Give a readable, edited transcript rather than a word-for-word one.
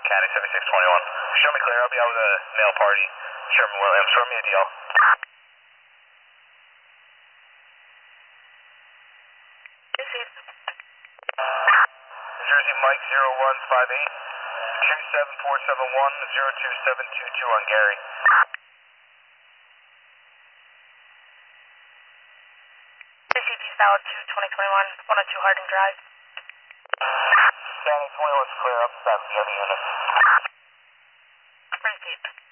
Caddy 7621. Show me clear. I'll be out with a nail party. Sherman Williams, throw me a deal. New Jersey Mike 0158 27471 02722 on Gary. CCP Valid 2 2021 102 Harding Drive. County 21's clear up. That's the other unit. Receive.